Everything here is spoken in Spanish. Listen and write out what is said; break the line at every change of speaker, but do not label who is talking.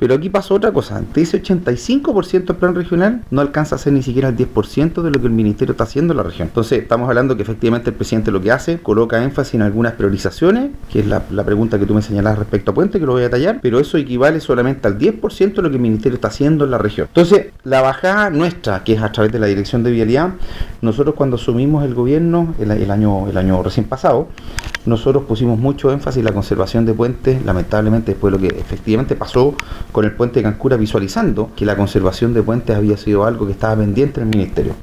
Pero aquí pasó otra cosa, de ese 85% del plan regional no alcanza a ser ni siquiera el 10% de lo que el ministerio está haciendo en la región. Entonces estamos hablando que efectivamente el presidente lo que hace, coloca énfasis en algunas priorizaciones, que es la pregunta que tú me señalabas respecto a Puente, que lo voy a detallar, pero eso equivale solamente al 10% de lo que el ministerio está haciendo en la región. Entonces, la bajada nuestra, que es a través de la Dirección de Vialidad, nosotros cuando asumimos el gobierno el año recién pasado, nosotros pusimos mucho énfasis en la conservación de puentes, lamentablemente después de lo que efectivamente pasó con el puente de Cancura, visualizando que la conservación de puentes había sido algo que estaba pendiente en el ministerio.